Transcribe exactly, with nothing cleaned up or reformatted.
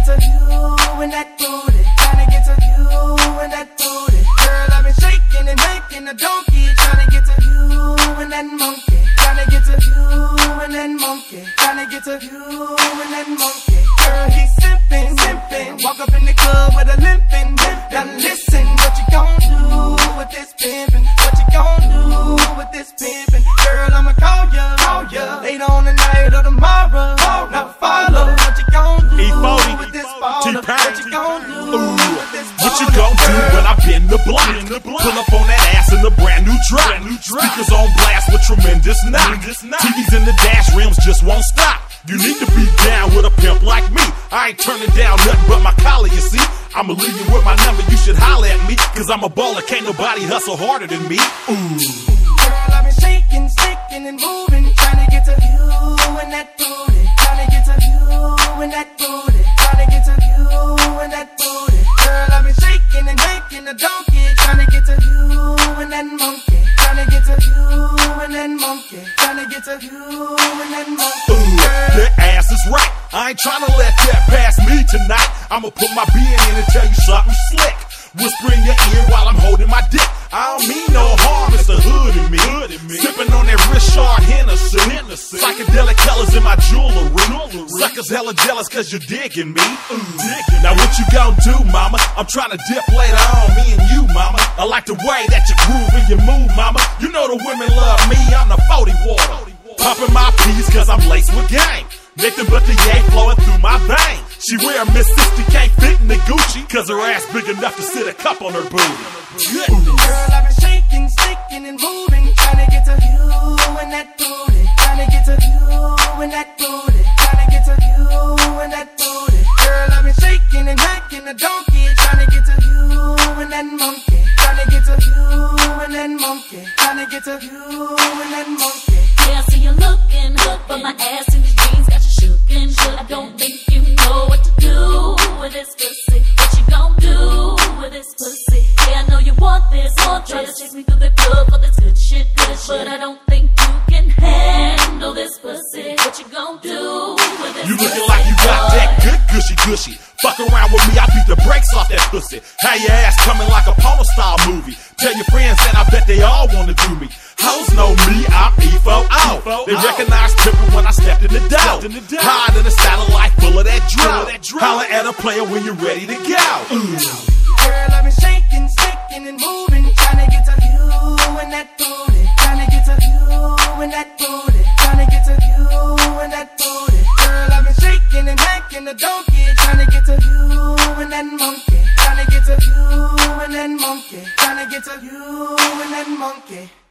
to you and that booty. Tryna get to you and that booty. Girl, I've been shaking and making a donkey. Tryna get to you and that monkey. Tryna get to you and that monkey. Tryna get to you and that monkey. Girl, he's simping, simping. Walk up in the club with a limping. Now listen, what you gon' do with this pimpin'? What you gon' do with this pimpin'? Girl, I'ma call ya, call ya later on the night or tomorrow. Now follow what you gon' do with this baller. What you gon' do with this baller? What you gon' do when I bend the block? Pull up on that ass in a brand new drop. Speakers on blast with tremendous knock. T Vs in the dash rims just won't stop. You need to be down with a pimp like me. I ain't turning down nothing but my collar, you see. I'ma leave you with my number, you should holler at me. Cause I'm a baller, can't nobody hustle harder than me. Ooh. Girl, I've been shaking, sticking and moving. Tryna get to you and that booty. Tryna get to you and that booty. Tryna get to you and that booty. Girl, I've been shaking and making a donkey. Tryna get to you and that monkey. Tryna get to you and that monkey. Tryna get to you and that monkey. Ooh, that ass is right. I ain't tryna let that pass me tonight. I'ma put my being in and tell you something slick. Whisper in your ear while I'm holding my dick. I don't mean no harm, it's the hood in me. Sipping on that Richard Hennessy. Psychedelic colors in my jewelry. Suckers hella jealous cause you're digging me. Now what you gon' do, mama? I'm tryna dip later on, me and you, mama. I like the way that you groove and you move, mama. You know the women love me, I'm the forty water. Popping my peas cause I'm laced with game. Nothing but the yay flowing through my veins. She wear a Miss sixty, can't fit in the Gucci cause her ass big enough to sit a cup on her booty. Goodness. Girl, I've been shaking, sticking and moving. Tryna get to you and that booty. Tryna get to you and that booty. Tryna get to you and that booty. Girl, I've been shaking and making a donkey. Tryna get to you and that monkey. Tryna get to you and that monkey. Tryna get to you and that monkey. Yeah, I see you looking, but my ass in these jeans got you shookin'. I don't think you know what to do with this pussy. What you gon' do with this pussy? Yeah, I know you want this. Try to chase me through the club for this good shit, good shit. But I don't think you can handle this pussy. What you gon' do with this You pussy? looking like you got that good gushy gushy. Fuck around with me, I beat the brakes off that pussy. Have your ass coming like a porno style movie. Tell your friends and I bet they all wanna do me. Hoes know me, I'm E F O O. They recognize Tipper when I stepped in the dough. Hide in a satellite full of that drill. Holler at a player when you're ready to go. Ooh. Girl, I've been shaking, sticking and moving. Tryna get to you and that booty. Tryna get to you and that booty. Tryna get to you and that booty. Girl, I've been shaking and making a donkey. Tryna get to you and that monkey. Tryna get to you and that monkey. Tryna get to you and that monkey.